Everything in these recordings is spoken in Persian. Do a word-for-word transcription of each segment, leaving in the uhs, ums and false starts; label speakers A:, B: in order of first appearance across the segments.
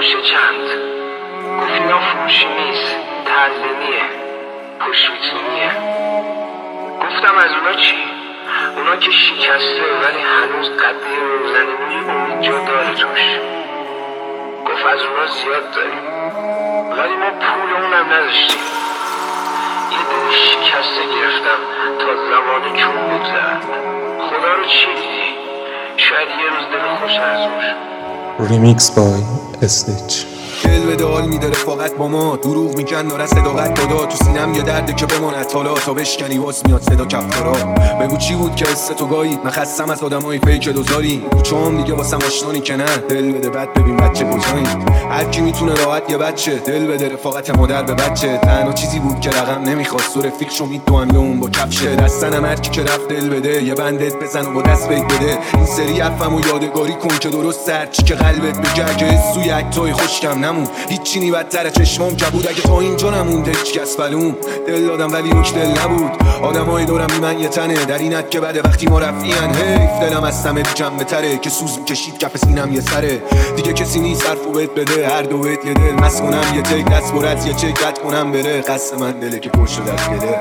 A: فروشه چند؟ گفت اینا فروشی نیست، تزمینیه، پشت ویترینیه. گفتم از اونا چی؟ اونا که شکسته ولی هنوز قده روزنه موی امید جا داره توش. گفت از اونا زیاد داریم ولی ما پول اونم نداشتیم. یه دل شکسته گرفتم تا زمان چون بگذرد. خدا رو چی دیدی؟ شاید یه روز دل خوش از روش.
B: ریمیکس بای اسنیچ.
C: دل به دال میده رفاقت با ما، دروغ میگن ناره صداقت دادا. تو سینم یه درده که بماند حالا تا بشکنی واس میاد صدا کفتارا. بگو چی بود که حس تو گاهی من خستم از آدمای فیک دوزاری. چون دیگه واسم آشنانی که نه دل بده بعد ببین بچه کجایی. هر کی میتونه راحت یه بچه دل بده رفاقت مادر به بچه. تنها چیزی بود که رقم نمیخواست و رفیق شو میدوام یه اون با کفشه. دستنم هر کی که رفت دل بده یه بندت بزن و با دست بگ بده. این سری حرفمو یادگاری کن که درست سر چی که قلبت بگه که سوی اکتای خوشکم نمون. هیچی نی بدتره چشمام کبود اگه تا اینجا نمونده هیچ کس فلوم. دل دادم ولی نوک دل نبود. آدمای دورم بی من یه تنه در اینت که بده وقتی ما رفیان. حیف دلم از سمه جمع تره که سوز میکشید کف سینم یه سره. دیگه کسی نیست حرفو بهت بده هر دوت یه دل مس کنم یه تک دست برد یه چک رد کنم بره. قصد من دله که پشت دست گله.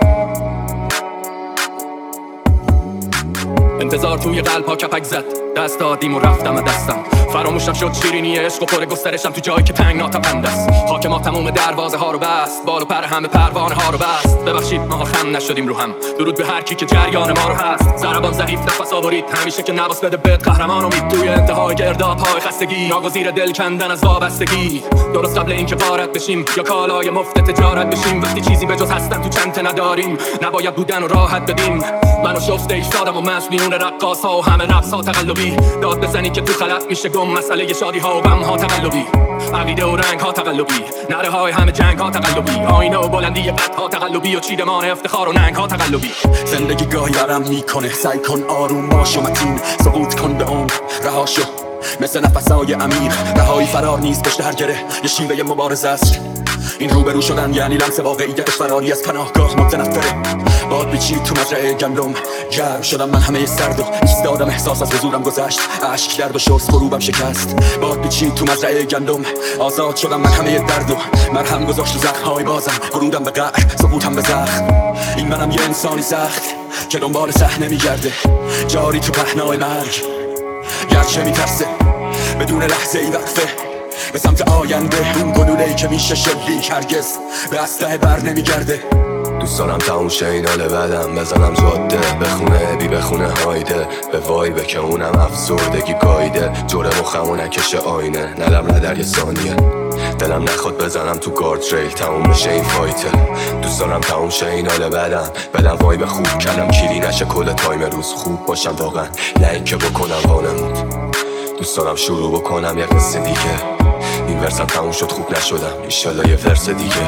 D: انتظار توی قلب ها کپک زد دست دادیم و رفتم دستم. فراموشم شد شیرینی عشق و پر گسترشم تو جایی که تنگ ناتپند است. خاک ما تموم دروازه ها رو بست، بال و پر همه پروانه ها رو بست. ببخشید ما خم نشدیم رو هم، درود به هر کی که جریان ما رو هست. ضربان ضعیف نفس آورید همیشه که نواس بده بد قهرمان امید. توی انتهای گرداب های خستگی ناگزیر دل کندن از وابستگی. درست قبل اینکه غارت بشیم یا کالای مفت تجارت بشیم. وقتی چیزی به جز هستن تو چنته نداریم نباید بودن و راحت بدیم. منو شفته ایستادم و مسئولین رقاص ها و همه رقص ها تقلبی. داد بزنی که تو خلط میشه گم مسئله شادی ها و غم ها تقلبی. عقیده و رنگ ها تقلبی، نره های همه جنگ ها تقلبی. آینه و بلندی قد ها تقلبی و چیدمان افتخار و ننگ ها تقلبی.
E: زندگی گاهی برم میکنه سعی کن آروم باش و متین. سقوط کن به عمر رها شو مثل نفسای امیر. رهایی فرار نیست پشت هر گره یه شیوه مبارزه است. این روبرو شدن یعنی لمس واقعیت فراری از پناهگاه متنفره. باد بچید تو مزرعه گندم گرم شدم من همه سرد و ایستادم احساس از حضورم گذشت. عشق درد و شست غروبم شکست. باد بچید تو مزرعه گندم آزاد شدم من همه درد و مرهم گذاشت زخم‌های بازم. غرورم به قهر سقوطم به زخم. این منم یه انسانی سخت که دنبال صحنه میگرده جاری تو پهنای مرگ. گرچه میترسه بدون لحظه ای وقفه به سمت آینده. اون گلوله‌ای که میشه شلیک هرگز به اسلحه بر نمیگرده.
F: دوست دارم تموم شه این حال بعدم بزنم زاده. بخونه بی بخونه هایده به وایبه که اونم افسردگی گایده. جوره مخمو نکشه آینه ندم نه در یه ثانیه. دلم نخواد بزنم تو گارد ریل تموم بشه این فایته. دوست دارم تموم شه این حال بعدم بدم وایب خوب کلم کیری نشه کل تایم روز خوب باشم واقعا نه اینکه بکنم وانمود. دوست دارم شروع بکنم یه قصه دیگه. این ورسم تموم شد خوب نشدم ایشالله یه ورس دیگه.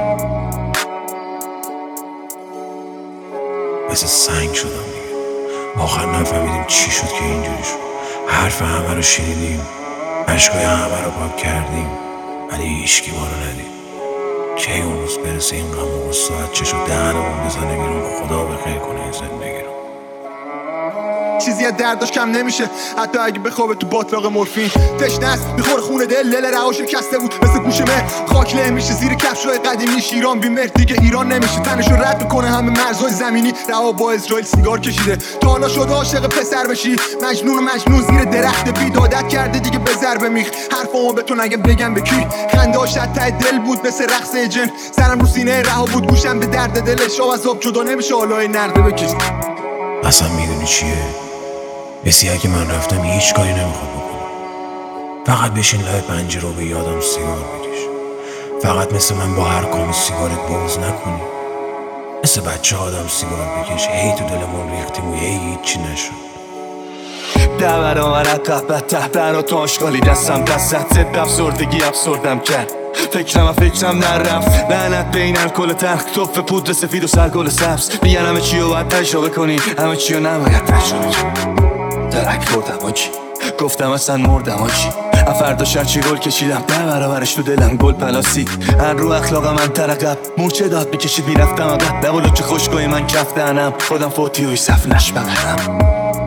G: مثل سنگ شدم دیگه. آخر نفهمیدیم چی شد که اینجوری شد. حرف همه رو شنیدیم عشقای همه رو پاک کردیم ولی هیچکی ما رو ندید. کی اون روز برسه این غم و ساعت چشو دهنمون بزنه بیرون خدا بخیر کنه این زندگی رو.
C: چیزی از درداش کم نمیشه حتی اگه بخوابه تو باطلاق مورفین. تشنه است میخوره خونه دل دل رها شکسته بود مثل گوش مه. خاک له میشه زیر کفشای قدیمی شیران بی مرد دیگه ایران نمیشه. تنشو رد میکنه همه مرزهای زمینی. رها با اسرائیل سیگار کشیده تا حالا شده عاشق پسر بشی. مجنون و مجنون زیر درخت بیدادت کرده دیگه بزر به میخ. حرفامو به تو نگم بگم به کی. خنده‌اش ته دل بود مثل رقص جن. سرم رو سینه رها بود گوشم به درد دلش. آب از آب جدا نمیشه حالای نرده بکش.
G: اصلا میدونی چیه؟ بسی اگه من رفتم هیچ کاری نمیخواد بکنم. فقط بشین لای پنجره و به یادم سیگار بکش. فقط مثل من با هر کام سیگارت بغض نکنی. مثل بچه آدم سیگار بکش. هی تو دلمون ریختیم و هی هیچی نشد.
H: دور آمرد قهبت ته برا تو آشغالی دستم دستت زد افسردگی افسردم کرد. فکرم و فکرم نرفت لعنت بین الکل تلخ توف پودر سفید و سرگل سبز. میگن همه چی رو باید تجربه کنی همه چی رو نباید تجربه کنی. درک بردم آجی گفتم اصلا مردم آجی. افردا شرچی گل کشیدم ده برابرش تو دلم گل پلاسید. هر رو اخلاق من ترقب مورچه داد میکشید میرفتم عقب. لب و لوچه خوشگوی من کف دهنم خودم فوتی و صف نش بغلم.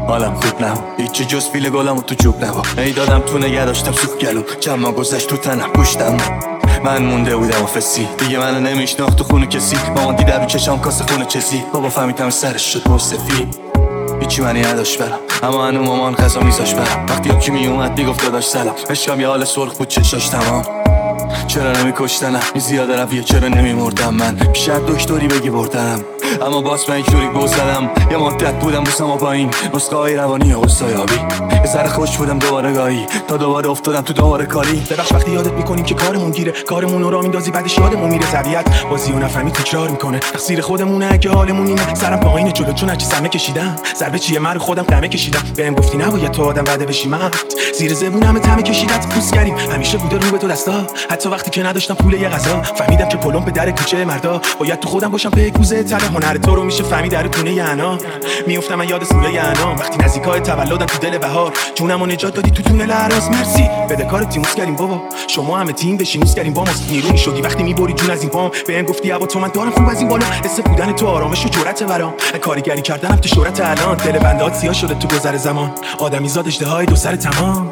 H: حالم خوب نبود هیچی جز فیل گلم و تو جوب نبود ای دادم تو نگه داشتم سوخ گلو چما گذشت تو تنم گوشتم من مونده بودم و فسی دیگه منو نمیشناخت تو خونه کسی مامان دیده رو چشام کاسه خونه چزی بابا فهمیدم سرش شد مصفی هیچی منی نداشت برم اما هنو مامان غذا میذاش برم وقتی یکی میومد میگفت داداش سلام عشقم یه حال سرخ بود چشاش تمام چرا نمیکشتنم این زیاده رویه چرا نمیمردم من شاید دکتری بگی بردنم اما باز من یک جوری گذرم یه مدت بودم بوسم و پایین نسخه های روانی و غصایابی یه ذره خوش بودم دوباره گاهی تا دوباره افتادم تو دوباره کاری ببخش وقتی یادت میکنیم که کارمون گیره کارمون رو را میندازی بعدش یادمون میره طبیعت بازی و نفهمی تکرار میکنه تقصیر خودمونه اگه حالمون اینه سرم پایینه جلو چون هرچی سمه کشیدم ضربه چیه من رو خودم قمه کشیدم بهم گفتی نباید تو آدم بده بشی من زیر زبونم تمه کشیدت پوست کردیم همیشه بوده رو به تو دستا حتی وقتی که نداشتم پول یه غذا فهمیدم که پلم به در کوچه مردا باید تو خودم باشم به کوزه تله هنر تو رو میشه فهمید در تونه یعنا میافتم من یاد سوره یعنا وقتی نزدیکای تولدم تو دل بهار جونمو نجات دادی تو تونل اراس مرسی بده کار تیموس کردیم بابا شما همه تیم بشینوس کردیم با ما نیرونی شدی وقتی میبری جون از این پام بهم گفتی ابا تو من دارم خوب از این بالا حس بودن تو آرامش و جرأت برام کارگری کردنم تو شهرت الان دل بنده سیاه شده تو گذر زمان آدمی زاد اشتهای دو سر تمام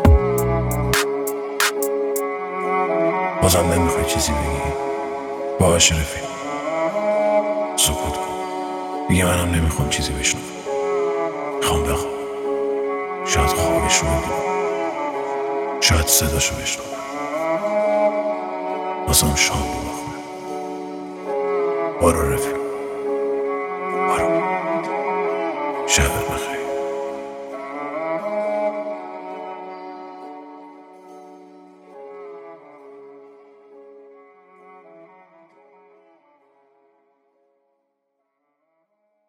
G: بازم نمیخوای چیزی بگی باش رفیق سکوت کن دیگه منم نمیخوام چیزی بشنوم میخوام بخوام شاید خوابش رو ببینم شاید صداشو بشنوم بازم شام بخورم برو رفیق برو شبت بخیر